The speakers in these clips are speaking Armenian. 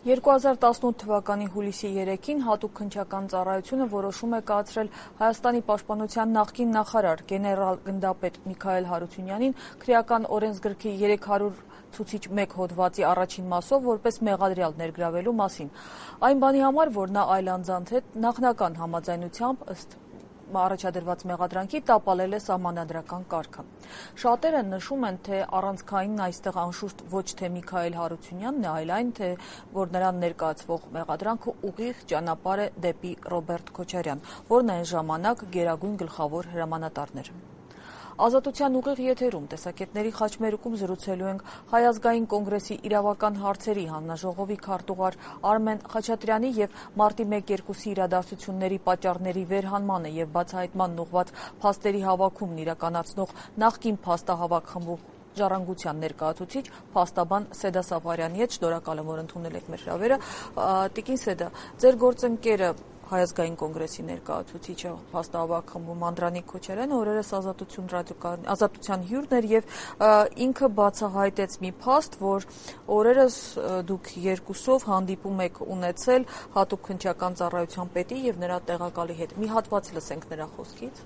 2018 թվականի հուլիսի 3-ին հատուկ քննչական ծառայությունը որոշում է կայացրել Հայաստանի պաշտպանության նախկին նախարար գեներալ-գնդապետ Միքայել Հարությունյանին քրեական օրենսգրքի 300 ցուցիչ 1 հոդվածի առաջին մասով որպես մեղադրյալ ներգրավելու մասին։ Այն բանի համար, որ նա այլ անձանց հետ նախնական համաձայնությամբ ըստ առաջադրված մեղադրանքի տապալել է սահմանադրական կարգը։ Շատերը նշում են, թե առանցքայինն այստեղ անշուշտ ոչ թե Միքայել Հարությունյանն է, այլ այն, թե որ նրան ներկայացվող մեղադրանքը ուղիղ ճանապարհ է դեպի Ռոբերտ Քոչարյան, որն այն ժամանակ գերագույն գլխավոր հրամանատարն էր։ Ազատության ուղիղ եթերում տեսակետների խաչմերուկում զրուցելու ենք Հայ ազգային կոնգրեսի իրավական հարցերի հանձնաժողովի քարտուղար Արմեն Խաչատրյանի եւ մարտի 1-2-ի իրադարձությունների պատճառների վերհանմանը եւ բացահայտման ուղղված փաստերի հավաքումն իրականացնող նախկին փաստահավաք խմբու ժառանգության ներկայացուցիչ փաստաբան Սեդա Սաֆարյանի հետ։ Շնորհակալ եմ, որ ընդունել եք մեր հրավերը։ Տիկին Սեդա, ձեր գործընկերը Հայ ազգային կոնգրեսի ներկայացուցիչը փաստահավաք խմբում Անդրանիկ Քոչարյանը օրերս ազատության հյուրն էր եւ ինքը բացահայտեց մի փաստ, որ օրերս դուք երկուսով հանդիպում եք ունեցել հատուկ քննչական ծառայության պետի եւ նրա տեղակալի հետ։ Մի հատված լսենք նրա խոսքից։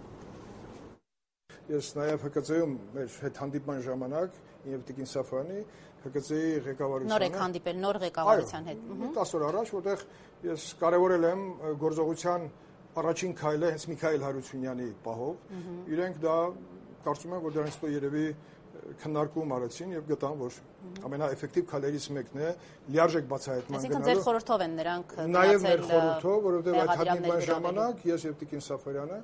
Ես նաև ՀԿՑ-ում մեր հետ հանդիպման ժամանակ եւ Տիկին Սաֆարյանի ՀԿՑ-ի ղեկավարության նոր եք հանդիպել նոր ղեկավարության հետ։ 10 օր առաջ, որտեղ ես կարևորել եմ գործողության առաջին քայլը հենց Միքայել Հարությունյանի պահով։ Իրենք դա կարծում եմ, որ դրանից հետո երևի քննարկում արեցին եւ գտան, որ ամենաէֆեկտիվ քայլերից մեկն է լիարժեք բացահայտման գնալու։ Այսինքն ձեր խորհրդով են նրանք նաև մեր խորհրդով, որովհետեւ այդ հանդիպման ժամանակ ես եւ Տիկին Սաֆարյանը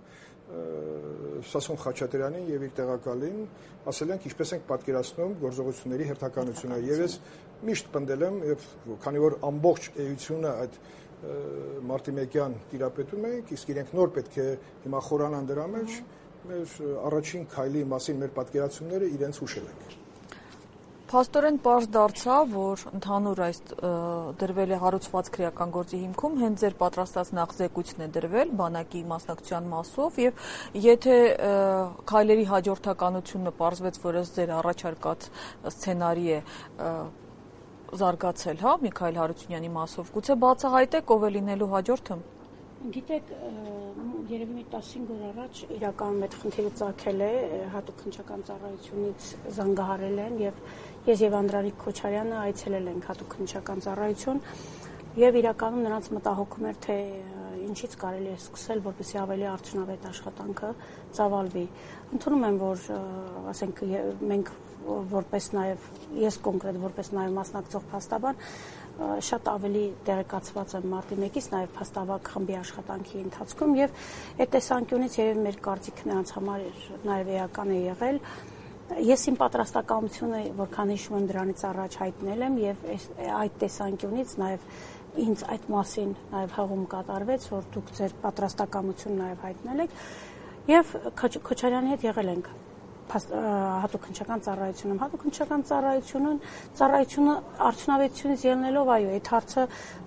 Սասուն Խաչատրյանին եւ իր տեղակալին ասել ենք ինչպես ենք պատկերացնում գործողությունների հերթականությունը եւ ես միշտ պնդել եմ եւ քանի որ ամբողջ էությունը այդ մարտի 1-յան տիրապետում ենք, իսկ իրենք նոր պետք է հիմա խորանան դրա մեջ, մեր առաջին քայլի մասին մեր պատկերացումները իրենց հուշել ենք։ Փաստորեն պարզ դարձավ, որ ընդհանուր այս դրվել է հարուցված քրեական գործի հիմքում հենց ձեր պատրաստած նախզեկույցն է դրվել բանակի մասնակցության մասով եւ եթե քայլերի հաջորդականությունը պարզվեց, որ ըստ ձեր առաջարկած սցենարի է զարգացել, հա, Միքայել Հարությունյանի մասով, գուցե բացահայտեք ով է լինելու հաջորդը։ Գիտեք, երևի մի 15 օր առաջ իրականում այդ խնդիրը ծագել է, հատուկ քննչական ծառայությունից զանգահարել են եւ ես եւ Անդրանիկ Քոչարյանը այցելել ենք հատուկ քննչական ծառայություն եւ իրականում նրանց մտահոգում էր, թե ինչից կարելի է սկսել, որպեսզի ավելի արդյունավետ աշխատանքը ծավալվի։ Ընդունում եմ, որ ասենք մենք որպես նաեւ ես կոնկրետ որպես նաեւ մասնակցող փաստաբան շատ ավելի տեղեկացված եմ մարտի 1-ից նաև փաստավակ խմբի աշխատանքի ընթացքում եւ այդ տեսանկյունից եւ մեր կարծիքը նրանց համար նաև էական է եղել։ Ես իմ պատրաստակամությունը որքան հիշում եմ դրանից առաջ հայտնել եմ եւ այդ տեսանկյունից նաև ինձ այդ մասին նաև հաղում կատարվեց, որ դուք ձեր պատրաստակամությունը նաև հայտնել եք եւ Քոչարյանի հետ եղել ենք հատուկ քննչական ծառայությունում։ Հատուկ քննչական ծառայությունը արդյունավետությունից ելնելով, այո, այդ հարցը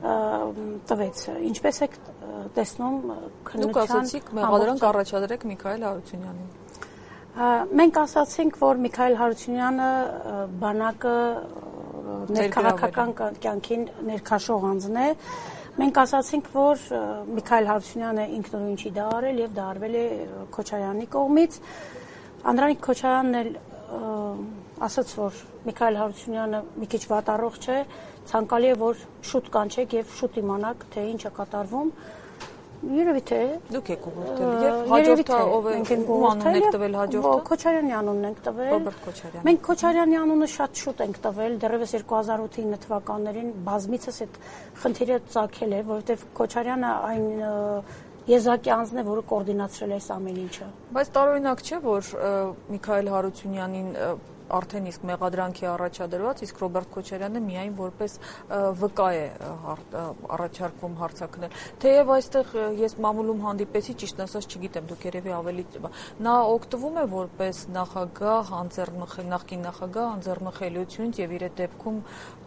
տվեց։ Ինչպես եք տեսնում քննության։ Դուք ասացիք մեղադրանք առաջադրեք Միքայել Հարությունյանին։ Մենք ասացինք, որ Միքայել Հարությունյանը բանակը ներքաղաքական կյանքին ներքաշող անձն է։ Մենք ասացինք, որ Միքայել Հարությունյանը ինքնուրույն չի դա արել եւ դա արվել է Քոչարյանի կողմից։ Անդրանիկ Քոչարյանն էլ ասաց, որ Միքայել Հարությունյանը մի քիչ վատառողջ չէ, ցանկալի է, որ շուտ կանչեք եւ շուտ իմանաք, թե ինչ է կատարվում։ Երևի թե դուք եք ուղղորդել եւ հաջորդը ով է անուն եք տվել հաջորդը։ Քոչարյանի անունն ենք տվել։ Ռոբերտ Քոչարյան։ Մենք Քոչարյանի անունը շատ շուտ ենք տվել, դեռևս 2008-9 թվականներին բազմիցս այդ խնդիրը ծագել է, որովհետեւ Քոչարյանը այն եզակի անձն է, որը կոորդինացրել է այս ամեն ինչը։ Բայց տարօրինակ չէ, որ Միքայել Հարությունյանին արդեն իսկ մեղադրանքի առաջադրված, իսկ Ռոբերտ Քոչարյանը միայն որպես վկա է առաջարկվում հարցակնել։ Թեև այստեղ ես մամուլում հանդիպեցի, ճիշտ ասած չգիտեմ, դուք երևի ավելի նա օգտվում է որպես նախագահ, նախկին նախագահ անձեռնխելությունից եւ իր դեպքում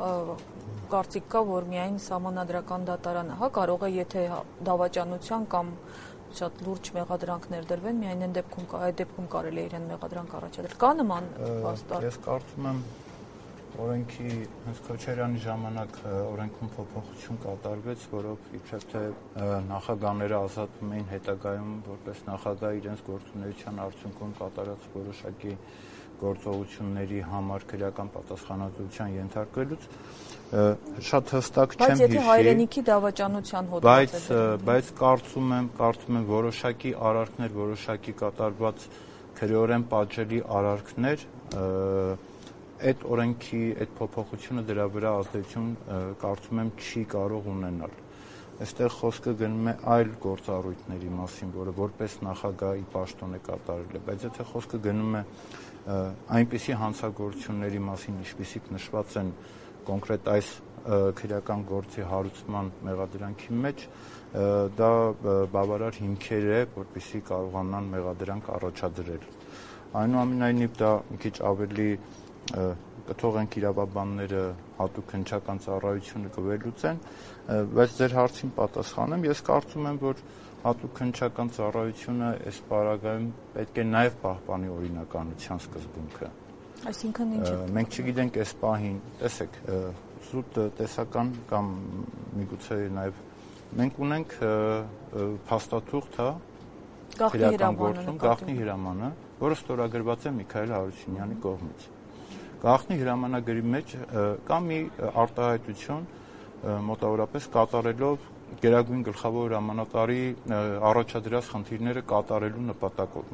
կարծիք կա, որ միայն սահմանադրական դատարանը, հա, կարող է եթե դավաճանության կամ շատ լուրջ մեղադրանքներ դրվեն, միայն այդ դեպքում կարելի է իրեն մեղադրանք առաջադրել։ Կա նման փաստարկ։ Ես կարծում եմ օրենքի հենց Քոչարյանի ժամանակ օրենքում փոփոխություն կատարվեց, որով իբրև թե նախագահները ազատվում էին հետագայում որպես նախագահ իրենց գործունեության արդյունքում կատարած որոշակի գործողությունների համար քրեական պատասխանատվության ենթարկվելուց շատ հստակ չեմ հիշի։ Բայց եթե հայրենիքի դավաճանության հոդված է, բայց կարծում եմ որոշակի արարքներ, որոշակի կատարված քրեորեն պատժելի արարքներ այդ օրենքի այդ փոփոխությունը դրա վրա ազդեցություն կարծում եմ չի կարող ունենալ։ Այստեղ խոսքը գնում է այլ գործառույթների մասին, որը որպես նախագահի պաշտոն է կատարել, բայց եթե խոսքը գնում է այնպիսի հանցագործությունների մասին, ինչպիսիք նշված են կոնկրետ այս քրեական գործի հարուցման մեղադրանքի մեջ, դա բավարար հիմքեր է, որպեսզի կարողանան մեղադրանք առաջադրել։ Այնուամենայնիվ դա մի քիչ ավելի կթողենք իրավաբանները հատուկ հնչական ծառայությունը կվելուծեն, բայց ձեր հարցին պատասխանեմ, ես կարծում եմ, որ հատուկ հնչական ծառայությունը այս պարագայում պետք է նաև պահպանի օրինականության սկզբունքը։ Այսինքն ինչ է։ Մենք չգիտենք այս պահին, տեսեք, զուտ տեսական կամ միգուցե նաև մենք ունենք փաստաթուղթ, հա, գաղտնի հրամանը, որը ստորագրված է Միքայել Հարությունյանի կողմից։ Գաղտնի հրամանագրի մեջ կա մի արտահայտություն մոտավորապես կատարելով Գերագույն գլխավոր հրամանատարի առաջադրած խնդիրները կատարելու նպատակով։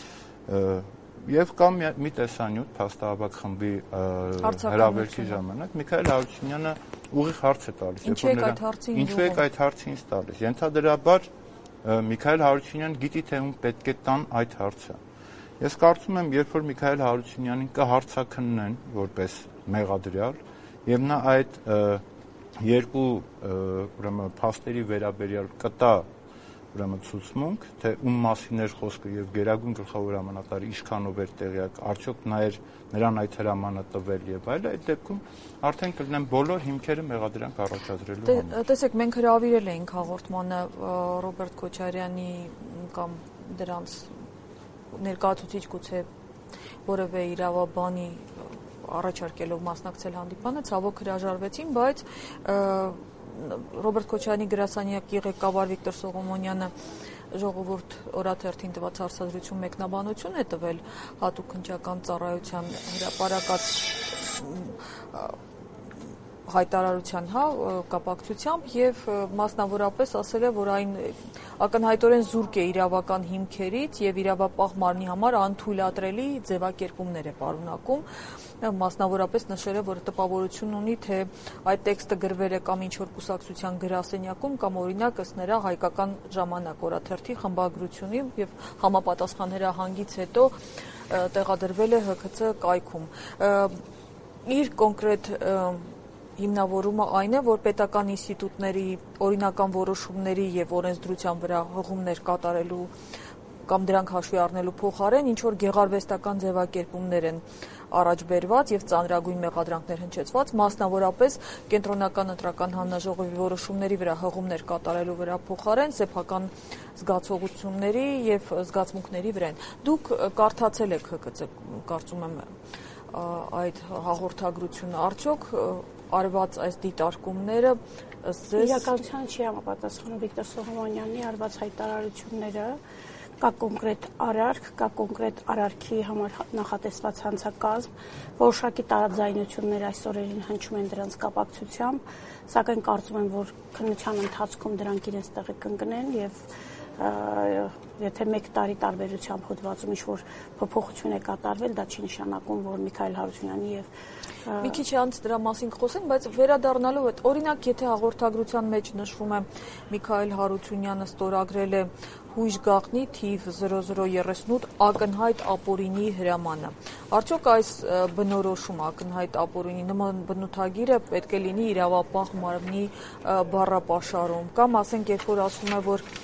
Եվ կա մի տեսանյութ փաստահավաք խմբի հրավերքի ժամանակ Միքայել Հարությունյանը ուղիղ հարց է տալիս, ինչու եք այդ հարցը ինձ տալիս։ Ենթադրաբար Միքայել Հարությունյանը գիտի թե ում պետք է տան այդ հարցը։ Ես կարծում եմ, երբ որ Միքայել Հարությունյանին կհարցաքննեն որպես մեղադրյալ, եւ նա այդ երկու ուրեմն փաստերի վերաբերյալ կտա ուրեմն ցուցմունք, թե ում մասին էր խոսքը եւ Գերագույն գլխավոր հրամանատարը ինչքանով էր տեղյակ, արդյոք նրան այդ հրամանը տվել եւ այլն, այդ դեպքում արդեն կլինեն բոլոր հիմքերը մեղադրանք առաջադրելու համար։ Տեսեք, մենք հրավիրել էինք հաղորդմանը Ռոբերտ Քոչարյանի կամ դրանց ներկայացուցիչ գուցե որևէ իրավաբանի առաջարկելով մասնակցել հանդիպանը, ցավոք հրաժարվեցին, բայց Ռոբերտ Քոչարյանի գրասենյակի ղեկավար Վիկտոր Սողոմոնյանը Ժողովուրդ օրաթերթին տված հարցազրույցում մեկնաբանություն է տվել հատուկ հնչական ծառայության հրապարակած հայտարարության կապակցությամբ եւ մասնավորապես ասել է, որ այն ակնհայտորեն զուրկ է իրավական հիմքերից եւ իրավապահ մարմնի համար անթույլատրելի ձևակերպումներ է պարունակում, մասնավորապես նշել է, որ տպավորություն ունի, թե այդ տեքստը գրվել է կամ ինչ-որ կուսակցության գրասենյակում կամ օրինակ ըստ նրա Հայկական ժամանակ օրաթերթի խմբագրությունի եւ համապատասխան հրահանգից հետո տեղադրվել է ՀՔՑ կայքում։ Իր կոնկրետ հիմնավորումը այն է, որ պետական ինստիտուտների օրինական որոշումների եւ օրենսդրության վրա հղումներ կատարելու կամ դրանք հաշվի առնելու փոխարեն ինչ որ գեղարվեստական ձևակերպումներ են առաջ բերված եւ ծանրագույն մեղադրանքներ հնչեցված, մասնավորապես կենտրոնական ընտրական հանձնաժողովի որոշումների վրա հղումներ կատարելու վրա փոխարեն սեփական զգացողությունների եւ զգացմունքների վրա են։ Դուք կարդացել եք ՀԿՑ, կարծում եմ, այդ հաղորդագրությունը, արդյոք արված այս դիտարկումները ըստ ձեզ իրականության չի համապատասխանում Վիկտոր Սողոմոնյանի արված հայտարարությունները, կա կոնկրետ արարք, կա կոնկրետ արարքի համար նախատեսված հանցակազմ, որոշակի տարաձայնություններ այս օրերին հնչում են դրանց կապակցությամբ, սակայն կարծում եմ, որ քննության ընթացքում դրանք իրենց տեղը կընկնեն եւ եթե մեկ տարի տարբերությամբ հոդվածում ինչ-որ փոփոխություն է կատարվել, դա չի նշանակում, որ Միքայել Հարությունյանի եւ մի քիչ անց դրա մասին կխոսենք, բայց վերադառնալով այդ օրինակ, եթե հաղորդագրության մեջ նշվում է Միքայել Հարությունյանը ստորագրել է հույժ գաղտնի թիվ 0038 ակնհայտ ապօրինի հրամանը։ Արդյոք այս բնորոշում ակնհայտ ապօրինի նման բնութագիրը պետք է լինի իրավապահ մարմնի բառապաշարում, կամ ասենք, երբ որ ասվում է, որ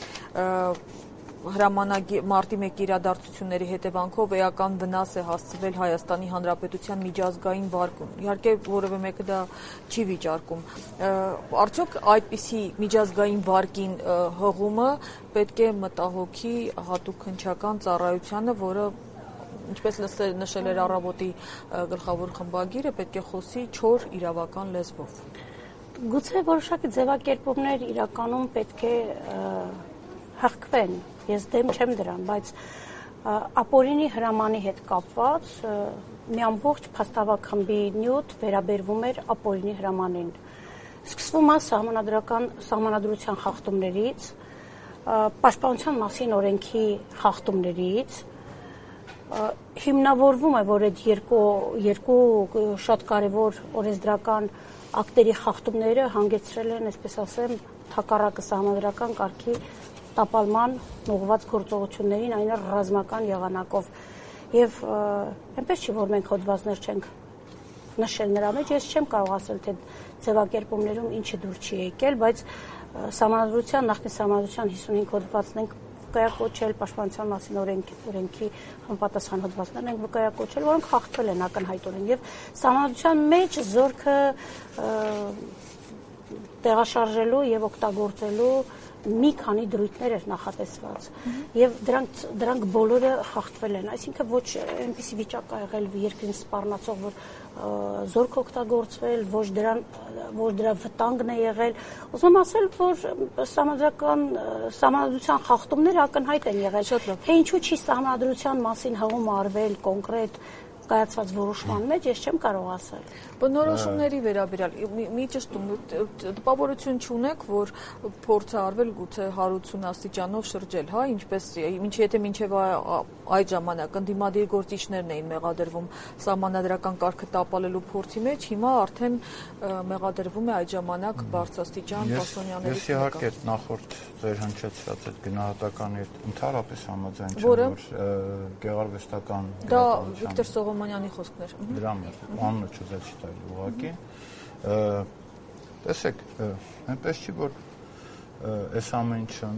մարտի 1 իրադարձությունների հետևանքով էական վնաս է հասցվել Հայաստանի Հանրապետության միջազգային վարկուն։ Իհարկե որևէ մեկը դա չի վիճարկում։ Արդյոք այդպիսի միջազգային վարկին հղումը պետք է մտահոգի հատուկ հնչական ծառայությանը, որը ինչպես նշել էր առավոտի գլխավոր խմբագիրը, պետք է խոսի չոր իրավական լեզվով։ Գուցե որոշակի ձևակերպումներ իրականում պետք է հղկվեն, ես դեմ չեմ դրան, բայց ապօրինի հրամանի հետ կապված մի ամբողջ փաստավախ նյութ վերաբերվում էր ապօրինի հրամանին։ Սկսվում է սահմանադրության խախտումներից, պաշտպանության մասին օրենքի խախտումներից, հիմնավորվում է, որ այդ երկու շատ կարևոր օրենսդրական ակտերի խախտումները հանգեցրել են, այսպես ասեմ, թակառակը սահմանադրական կարգի տապալման ուղղված գործողություններին, այն ռազմական եղանակով։ Եվ այնպես չի, որ մենք հոդվածներ չենք նշել նրա մեջ, ես չեմ կարող ասել, թե ձևակերպումներում ինչը դուր չի եկել, բայց նախկին սահմանադրության 55 հոդվածն ենք վկայակոչել, պաշտպանության մասին օրենքի համապատասխան հոդվածներն ենք վկայակոչել, որոնք խախտվել են ակնհայտորեն, եւ սահմանադրության մեջ զորքը տեղաշարժելու եւ օգտագործելու մի քանի դրույթներ էր նախատեսված եւ դրանք բոլորը խախտվել են, այսինքն ոչ այնպիսի վիճակ ա եղել երկրին սպառնացող, որ զորք օգտագործվել, ոչ դրա վտանգն է եղել, ուզում եմ ասել, որ սահմանադրության խախտումները ակնհայտ են եղել, թե ինչու չի սահմանադրության մասին հղում արվել կոնկրետ կայացված որոշման մեջ, ես չեմ կարող ասել։ Բնորոշումների վերաբերյալ մի ճշտում, տպավորություն չունեք, որ փորձ է արվել գուցե 180 աստիճանով շրջել, հա, ինչպես եթե մինչև այդ ժամանակ ընդդիմադիր գործիչներն էին մեղադրվում սահմանադրական կարգը տապալելու փորձի մեջ, հիմա արդեն մեղադրվում է այդ ժամանակ բարձրաստիճան պաշտոնյաների։ Ես իհարկե նախորդ ձեր հնչեցրած այդ գնահատականի հետ ընդհանրապես համաձայն չեմ, որ գեղարվեստական դա Վիկտոր Սողոմոնյանի խոսքն էր։ Դրա մեջ անունը չուզեցի տալ ուղղակի։ Տեսեք, այնպես չի, որ այս ամեն ինչը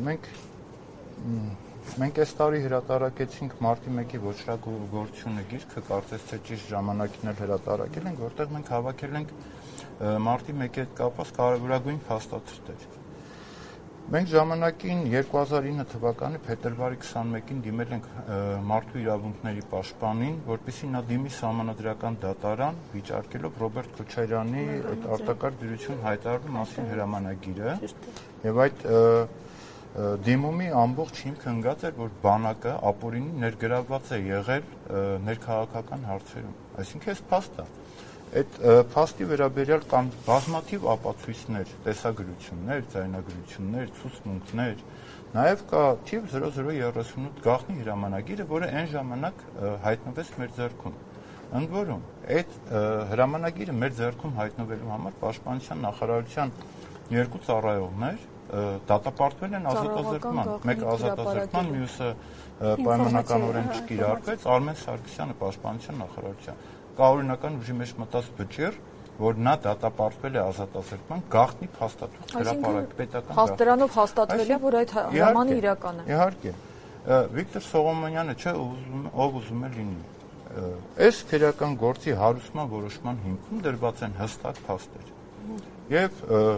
մենք այս տարի հրատարակեցինք մարտի 1-ի ոչրագործությունը գիրքը, կարծես թե ճիշտ ժամանակին էլ հրատարակել ենք, որտեղ մենք հավաքել ենք մարտի 1-ի հետ կապված կարևորագույն փաստաթղթեր։ Մենք ժամանակին 2009 թվականի փետրվարի 21-ին դիմել ենք մարդու իրավունքների պաշտպանին, որպեսզի նա դիմի սահմանադրական դատարան վիճարկելով Ռոբերտ Քոչարյանի այդ արտակարգ դյուրություն հայտարարելու մասին հրամանագիրը, եւ այդ դիմումի ամբողջ հիմքը ընկած էր, որ բանակը ապօրինի ներգրավված է եղել ներքաղաքական հարցերում, այսինքն այս փաստը այդ փաստի վերաբերյալ կան բազմաթիվ ապացույցներ, տեսագրություններ, ձայնագրություններ, ցուցմունքներ, նաև կա թիվ 0038 գաղտնի հրամանագիրը, որը այն ժամանակ հայտնվեց մեր ձեռքում։ Ընդ որում, այդ հրամանագիրը մեր ձեռքում հայտնվելու համար պաշտպանության նախարարության երկու ծառայողներ դատապարտվել են ազատազրկման, մեկը ազատազրկման, մյուսը պայմանականորեն չկիրառվեց, Արմեն Սարգսյանը պաշտպանության նախարարության։ Կա օրինական ուժի մեջ մտած վճիռ, որ նա դատապարտվել է ազատազրկման գաղտնի փաստաթուղթ հրապարակ պետական դրանով հաստատվել է, որ այդ հրամանը իրական է։ Իհարկե, Վիկտոր Սողոմոնյանը չէ, ով ուզում է լինի։ Այս քրեական գործի հարուցման որոշման հիմքում դրված են հստակ փաստեր։ Եվ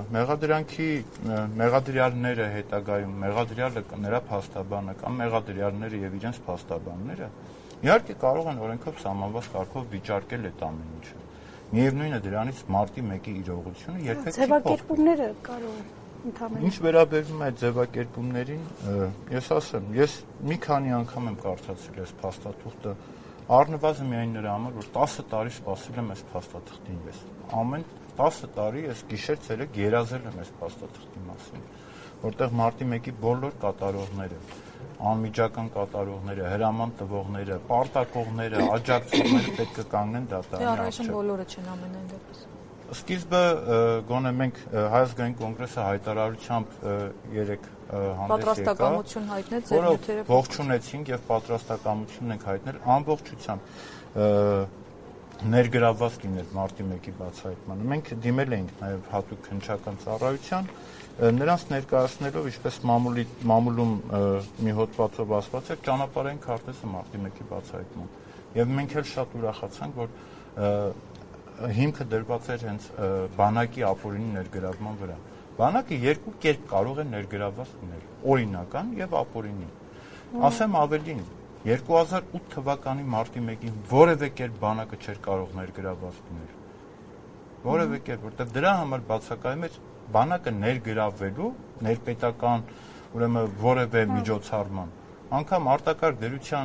մեղադրյալները հետագայում, մեղադրյալը նրա փաստաբանը կամ մեղադրյալները եւ իրենց փաստաբանները իհարկե կարող են օրենքով սահմանված կարգով վիճարկել այդ ամեն ինչը։ Միևնույնն է դրանից մարտի 1-ի իրողությունը երբեք չի փոխվել։ Ձևակերպումները կարող են ընդհանրապես։ Ինչ վերաբերում է այդ ձևակերպումներին, ես ասեմ, ես մի քանի անգամ եմ կարդացել այս փաստաթուղթը, առնվազն միայն նրա համար, որ 10 տարի սպասել եմ այս փաստաթղթին ես։ Ամեն 10 տարի ես գիշեր-ցերեկ երազել եմ այս փաստաթղթի մասին, որտեղ մարտի 1-ի բոլոր կատարողները, անմիջական կատարողները, հրաման տվողները, պարտակողները, աջակցողները պետք է կանգնեն դատարանի առջև։ Առայժմ բոլորը չեն ամենայն դեպս։ Սկիզբը գոնե մենք Հայ ազգային կոնգրեսը հայտարարությամբ 3 հանդես եկա, պատրաստակամություն հայտնեց ձեր նյութերը ողջունեցինք եւ պատրաստակամություն ենք հայտնել ամբողջությամբ ներգրավված լինել մարտի 1-ի բացահայտմանը։ Մենք դիմել էինք նաեւ հատուկ քննչական ծառայության, նրանց ներկայացնելով, ինչպես մամուլում մի հոդվածով ասված էր, ճանապարհային քարտեզը մարտի 1-ի բացահայտման։ Եվ մենք էլ շատ ուրախացանք, որ հիմքը դրված էր հենց բանակի ապօրինի ներգրավման վրա։ Բանակը երկու կերպ կարող է ներգրավված լինել՝ օրինական եւ ապօրինի։ Ասեմ ավելին, 2008 թվականի մարտի 1-ին որևէ կերպ բանակը չէր կարող ներգրավված լինել։ Որևէ կերպ, որտեղ դրա համար բացակայում էր բանակը ներգրավվելու ներպետական, ուրեմն որևէ միջոցառման։ Անկամ արտակարգ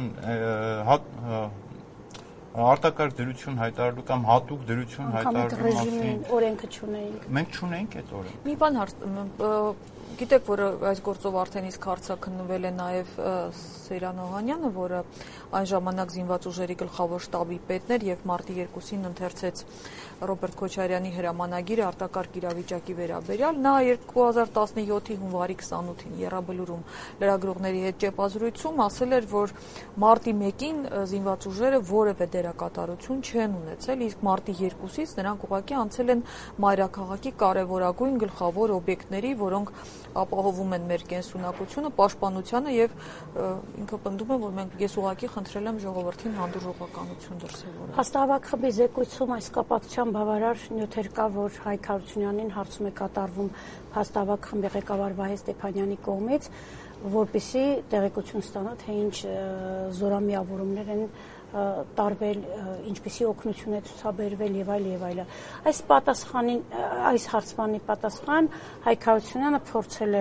դրություն հայտարարելու կամ հատուկ դրություն հայտարարելու մասին օրենքը չունեինք։ Մենք չունեինք այդ օրենքը։ Մի բան գիտեք, որ այս գործով արդեն իսկ հարցաքննվել է նաև Սեյրան Օհանյանը, որը այն ժամանակ զինված ուժերի գլխավոր շտաբի պետն էր եւ մարտի 2-ին ընթերցեց Ռոբերտ Քոչարյանի հրամանագիրը արտակարգ իրավիճակի վերաբերյալ։ Նա 2017-ի հունվարի 28-ին Եռաբլուրում լրագրողների հետ ճեպազրույցում ասել էր, որ մարտի 1-ին զինված ուժերը որևէ դերակատարություն չեն ունեցել, իսկ մարտի 2-ից նրանք ուղղակի անցել են մայրաքաղաքի կարևորագույն գլխավոր օբյեկտների, որոնք ապահովում են մեր կենսունակությունը, պաշտպանությունը եւ ինքը պնդում է, որ ես ուղղակի խնդրել եմ ժողովրդին հանդուրժողականություն դրսևորել։ Փաստահավաք խմբի զեկույցում այս կապակցությամբ բավարար նյութեր կա, որ Հայկ Հարությունյանին հարցում է կատարվում փաստահավաք խմբի ղեկավար Վահե Ստեփանյանի կողմից, որպեսզի տեղեկություն ստանա, թե ինչ զորամիավորումներ են տարվել, ինչպիսի օգնություն է ցուցաբերվել եւ այլ եւ այլը։ Այս հարցմանի պատասխան Հայկ Հարությունյանը փորձել է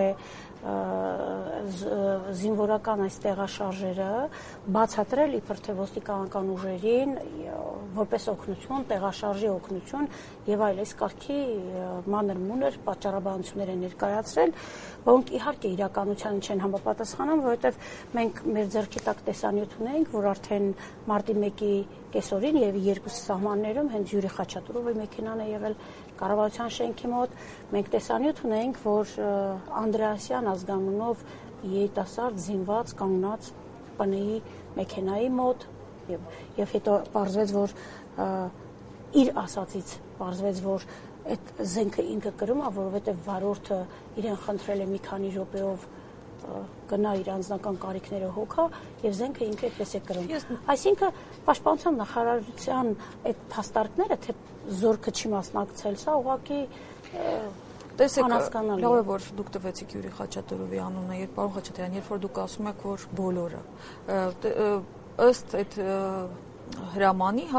զինվորական այս տեղաշարժերը բացատրել իբր թե ոստիկանական ուժերին որպես օգնություն, տեղաշարժի օգնություն եւ այլ այս կարգի մանր-մունր պատճառաբանություններ են ներկայացրել, որոնք իհարկե իրականությանը չեն համապատասխանում, որովհետեւ մենք մեր ձեռքի տակ տեսանյութ ունենք, որ արդեն մարտի 1-ի կեսօրին եւ 2 սահմաններում հենց Յուրի Խաչատուրովի մեքենան է եղել կառավարության շենքի մոտ, մենք տեսանյութ ունենք, որ Անդրեասյան ազգանունով երիտասարդ զինված կանգնած ՊՆ-ի մեքենայի մոտ եւ հետո պարզվեց, որ իր ասածից պարզվեց, որ այդ զենքը ինքը կրում է, որովհետեւ վարորդը իրեն խնդրել է մի քանի րոպեով գնա իր անձնական կարիքները հոգա եւ զենքը ինքը այդպես է կրում։ Այսինքն պաշտպանության նախարարության այդ փաստարկները, թե զորքը չի մասնակցել, սա ուղղակի տեսեք, լավ է, որ դուք տվեցիք Յուրի Խաչատուրովի անունը, եւ պարոն Խաչատրյան, երբ որ դուք ասում եք, որ բոլորը ըստ այդ հրամանի,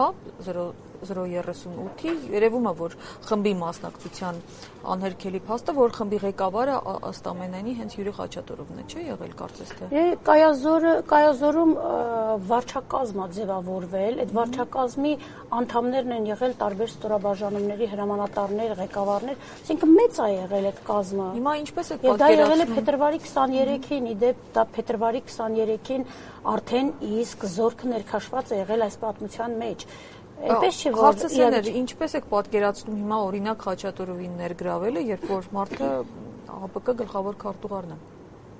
038-ի երևում է, որ խմբի մասնակցության անհերքելի փաստը, որ խմբի ղեկավարը ըստ ամենայնի հենց Յուրի Խաչատուրովն է, չէ՞ եղել կարծես թե։ Կայազորում վարչակազմ է ձևավորվել, այդ վարչակազմի անդամներն են եղել տարբեր ստորաբաժանումների հրամանատարներ, ղեկավարներ, այսինքն մեծ է եղել այդ կազմը։ Հիմա ինչպես է պատկերացնում։ Դա եղել է փետրվարի 23-ին, իդեպ դա փետրվարի 23-ին արդեն իսկ զորքը ներքաշված է եղել այս պատմության մեջ։ Հարցը ինչպես եք պատկերացնում հիմա օրինակ Խաչատուրովին ներգրավելը, երբ որ մարդը ԱՊԿ գլխավոր քարտուղարն է։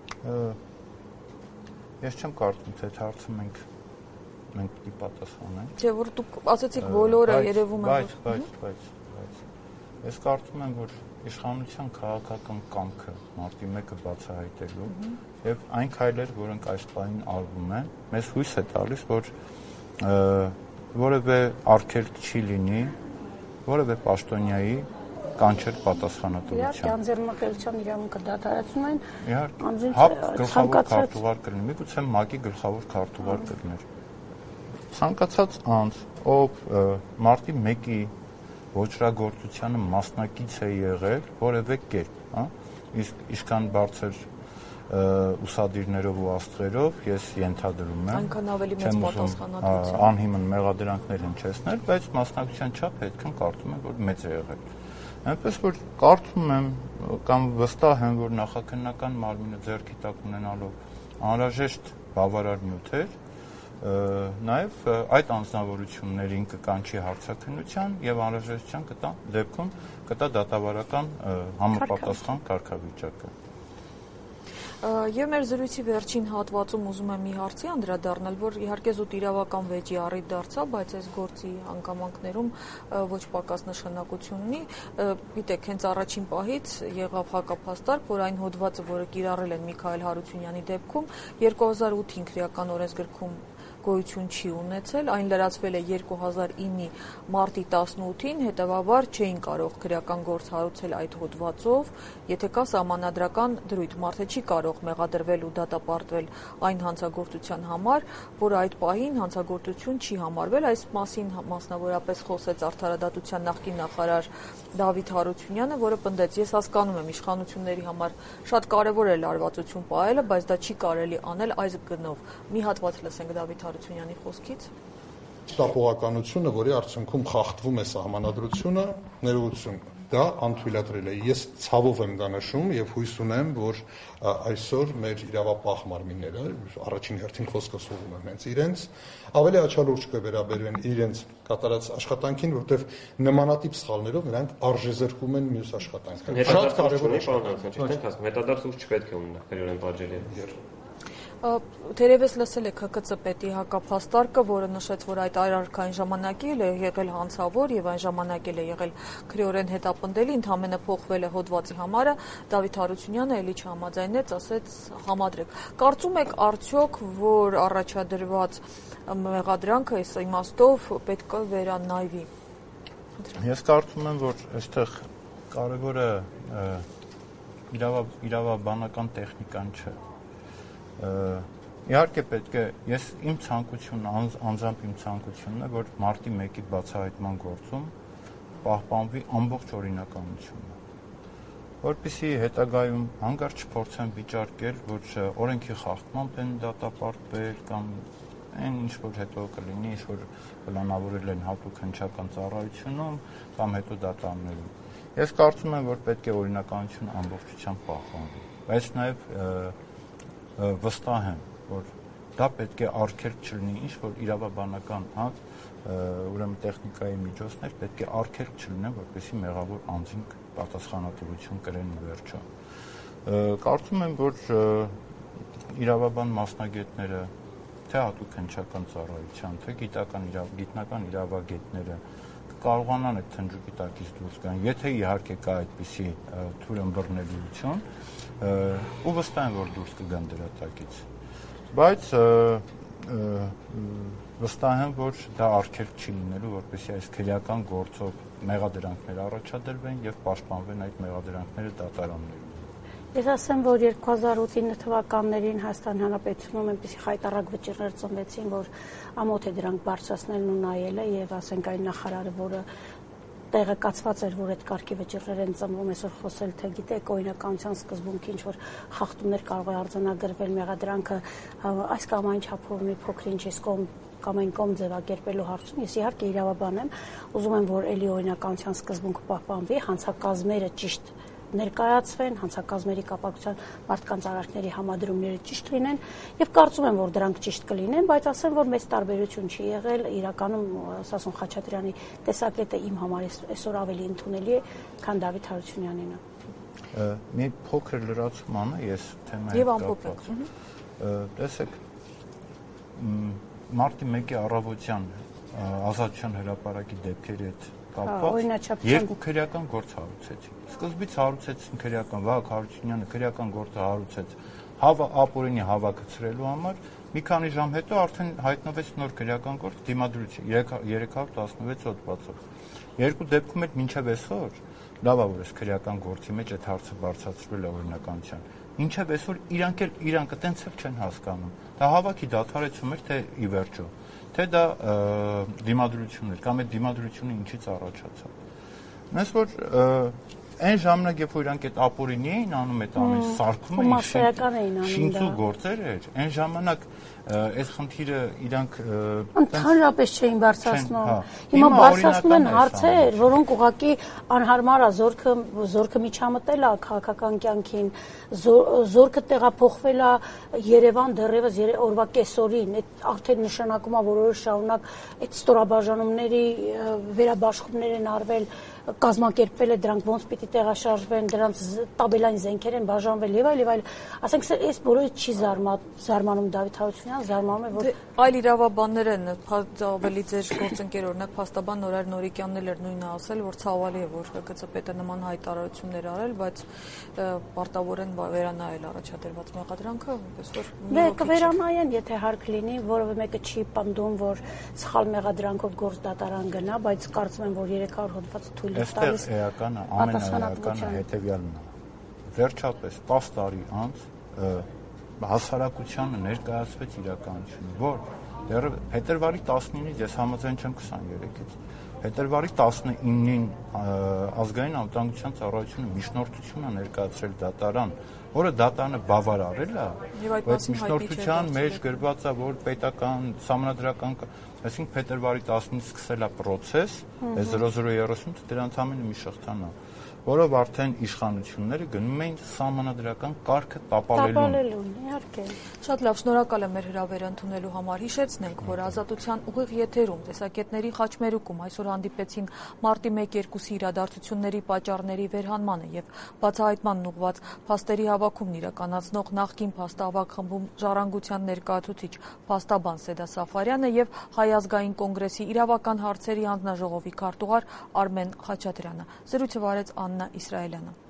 Ես չեմ կարծում, թե այդ հարցը մենք պիտի պատասխանենք։ Չէ, որ դուք ասացիք բոլորը երևում է։ Բայց ես կարծում եմ, որ իշխանության քաղաքական կամքը մարտի 1-ը բացահայտելու եւ այն քայլեր, որոնք այս պահին արվում են, մեզ հույս է տալիս, որ որևէ արգելք չի լինի, որևէ պաշտոնյայի կանչել պատասխանատվության։ Իհարկե, անձեռնմխելիության իրավունքը դադարեցնում են։ Իհարկե, գլխավոր քարտուղար կլինի, միգուցե ՄԱԿ-ի գլխավոր քարտուղար կլիներ։ Ցանկացած անձ, ով մարտի 1-ի ոչրագործությանը մասնակից է եղել որևէ կերպ, իսկ ինչքան բարձր ուսադիրներով ու աստղերով ես ենթադրում եմ այնքան ավելի մեծ պատասխանատվություն անհիմն մեղադրանքներ հնչեցնել, բայց մասնակցության չափը այդքան կարծում եմ, որ մեծ է եղել։ Այնպես որ կարծում եմ կամ վստահ եմ, որ նախաքննական մարմինը ձեռքի տակ ունենալով անհրաժեշտ բավարար նյութեր, նաև այդ անձնավորություններին կկանչի հարցաքննության եւ անհրաժեշտության դեպքում կտա դատավարական համապատասխան կարգավիճակը։ Եվ մեր զրույցի վերջին հատվածում ուզում եմ մի հարցի անդրադառնալ, որ իհարկե զուտ իրավական վեճի առիթ դարձավ, բայց այս գործի հանգամանքներում ոչ պակաս նշանակություն ունի։ Գիտեք, հենց առաջին պահից եղավ հակափաստարկ, որ այն հոդվածը, որը կիրառել են Միքայել Հարությունյանի դեպքում, 2008-ին քրեական օրենսգրքում գոյություն չի ունեցել, այն լրացվել է 2009-ի մարտի 18-ին, հետևաբար չէին կարող քրեական գործ հարուցել այդ հոդվածով, եթե կա սահմանադրական դրույթ, մարդը չի կարող մեղադրվել ու դատապարտվել այն հանցագործության համար, որը այդ պահին հանցագործություն չի համարվել, այս մասին մասնավորապես խոսեց Արդարադատության նախկին նախարար Դավիթ Հարությունյանը, որը պնդեց, ես հասկանում եմ իշխանությունների համար շատ կարևոր է լարվածություն պահելը, բայց դա չի կարելի անել այս գնով։ Մի հատված լսենք Դավիթ Հարությունյանի խոսքից։ Շտապողականությունը, որի արդյունքում խախտվում է սահմանադրությունը, ներողություն, դա անթույլատրել է։ Ես ցավով եմ դա նշում եւ հույս ունեմ, որ այսօր մեր իրավապահ մարմինները առաջին հերթին խոսքը սողում են հենց իրենց, ավելի աչալուրջ կվերաբերվեն իրենց կատարած աշխատանքին, որտեղ նմանատիպ սխալներով նրանք արժեզրկում են մյուս աշխատանքները։ Շատ կարևոր է, հետադարձ չպետք է ունենա քրեորեն պատժելի։ Թերևս լսել եք ՀԿՑ պետի հակափաստարկը, որը նշեց, որ այդ արարքային ժամանակի էլ է եղել հանցավոր եւ այն ժամանակ էլ է եղել քրեորեն հետապնդելի, ընդհանրապես փոխվել է հոդվածի համարը։ Դավիթ Հարությունյանը էլի չհամաձայնեց, ասեց համադրեք։ Կարծում եք արդյոք, որ առաջադրված մեղադրանքը այս իմաստով պետք է վերանայվի։ Ես կարծում եմ, որ այստեղ կարևորը իրավաբանական տեխնիկան չէ։ Իհարկե պետք է, ես իմ ցանկությունն, անձամբ իմ ցանկությունն է, որ մարտի 1-ի բացահայտման գործում պահպանվի ամբողջ օրինականությունը, որպեսզի հետագայում հանկարծ չփորձեն վիճարկել, որ օրենքի խախտմամբ են դատապարտվել կամ այն ինչ որ հետո կլինի, ինչ որ պլանավորել են հատուկ հնչական ծառայությունում կամ հետո դատարաններում։ Ես կարծում եմ, որ պետք է օրինականությունը ամբողջությամբ պահպանվի, բայց նաև վստահ եմ, որ դա պետք է արգելք չլինի, ինչ որ իրավաբանական ուրեմն տեխնիկայի միջոցներ պետք է արգելք չլինեն, որպեսզի մեղավոր անձին պատասխանատվություն կրեն ի վերջո։ Կարծում եմ, որ իրավաբան մասնագետները, թե հատուկ հնչական ծառայության, թե գիտնական իրավագետները կարողանան այդ թնջուկի տակից դուրս գան, եթե իհարկե կա այդպիսի թույլ ըմբռնելիություն, ու վստահ եմ, որ դուրս կգան դրա տակից, բայց վստահ եմ, որ դա արգելք չի լինելու, որպեսզի այս քրեական գործով մեղադրանքներ առաջադրվեն եւ պաշտպանվեն այդ մեղադրանքները դատարաններում։ Ես ասեմ, որ 2008 թվականներին Հայաստանի Հանրապետությունում այնպիսի խայտառակ վճիռներ ծնվեցին, որ ամոթ է դրանք բարձրացնելն ու նայելը եւ ասենք այն նախարարը, որը տեղեկացված էր, որ այդ կարգի վճիռներ են ծնվում, այսօր խոսել թե գիտեք, օրինականության սկզբունքի ինչ որ խախտումներ կարող է արձանագրվել մեղադրանքը այս կամ այն չափով մի փոքր-ինչ կամ այն կողմ ձևակերպելու հարցում, ես իհարկե իրավաբան եմ, ուզում եմ, որ ելի օրինականության սկզբունքը պահպանվի, հանցակազմերը ճիշտ ներկայացվեն, հանցակազմերի կապակցության մարդկանց արարքների համադրումները ճիշտ լինեն եւ կարծում եմ, որ դրանք ճիշտ կլինեն, բայց ասեմ, որ մեծ տարբերություն չի եղել, իրականում Սասուն Խաչատրյանի տեսակետը իմ համար այսօր ավելի ընդունելի է, քան Դավիթ Հարությունյանինը։ Մի փոքր լրացում անա, ես թեմայի կապված։ Տեսեք, մարտի 1-ի առավոտյան Ազատության հրապարակի դեպքերի հետ կապված երկու քրեական գործ հարուցեցին։ Սկզբից հարուցեցին քրեական Վահագ Հարությունյանը քրեական գործը հարուցեց ապօրինի հավաքեցրելու համար, մի քանի ժամ հետո արդեն հայտնվեց նոր քրեական գործ դիմադրություն 316 հոդվածով։ Երկու դեպքում էլ մինչև այսօր լավ է, որ այս քրեական գործի մեջ այդ հարցը բարձրացրվել է օրինականության։ Մինչև այսօր իրանք այտենց էլ չեն հասկանում։ Դա հավաքի դադարեցում էր, թե ի վերջո, թե դա դիմադրություն էր, կամ այդ դիմադրությունը ինչից առաջացավ։ Նես որ այն ժամանակ, երբ որ իրանք այդ ապօրինի էին անում, այդ ամեն սարքում էին, շինծու գործեր էր, այն ժամանակ այս խնդիրը իրանք ընդհանրապես չէին բարձրացնում։ Հիմա բարձրացնում են հարցեր, որոնք ուղղակի անհարմար է, զորքը միջամտել է քաղաքական կյանքին, զորքը տեղափոխվել է Երևան դեռևս օրվա կեսօրին, այդ արդեն նշանակում է, որ օրեր շարունակ այդ ստորաբաժանումների վերաբաշխումներ են արվել, կազմակերպվել է դրանք ոնց պիտի տեղաշարժվեն, դրանց տաբելային զենքեր են բաժանվել եւ այլ, ասենք այս բոլորը չի զարմանում Դավիթ Հարությունյանը, զարմանում է, որ այլ իրավաբաններ են, ավելի ձեր գործընկեր օրինակ փաստաբան Նորայր Նորիկյանն էր նույնը ասել, որ ցավալի է, որ ՀԿՑՊ-ը նման հայտարարություններ արել, բայց պարտավոր են վերանայել առաջադրված մեղադրանքը, այնպես որ կվերանայեն, եթե հարկ լինի, որևէ մեկը չի պնդում, որ սխալ մեղադրանքով գործ դատարան գնա, բայց կարծում եմ, որ 300 հոդված թույլ է տալիս։ Այստեղ էականը, ամենաեականը հետևյալն է։ Վերջապես 10 տարի անց հասարակությանը ներկայացվեց իրականությունը, որ դեռ փետրվարի 19-ից ես համաձայն չեմ 23-ից, փետրվարի 19-ին ազգային անվտանգության ծառայությունը միջնորդություն է ներկայացրել դատարան, որը դատարանը բավարարել է, բայց միջնորդության մեջ գրված է, որ պետական սահմանադրական, այսինքն փետրվարի 19-ից սկսել է process, 0030 դրանց ամենը մի շղթան է, որով արդեն իշխանությունները գնում էին սահմանադրական կարգը տապալելուն։ Իհարկե։ Շատ լավ, շնորհակալ եմ մեր հրավերը ընդունելու համար։ Հիշեցնենք, որ Ազատության ուղիղ եթերում տեսակետների խաչմերուկում այսօր հանդիպեցին մարտի 1-2-ի իրադարձությունների պատճառների վերհանմանը եւ բացահայտմանն ուղղված փաստերի հավաքումն իրականացնող նախկին փաստահավաք խմբում ժառանգության ներկայացուցիչ փաստաբան Սեդա Սաֆարյանը եւ Հայ ազգային կոնգրեսի իրավական հարցերի հանձնաժողովի քարտուղար Արմեն Խաչատրյանը։ Զրույցը վարեց Աննա Իսրայելյանը։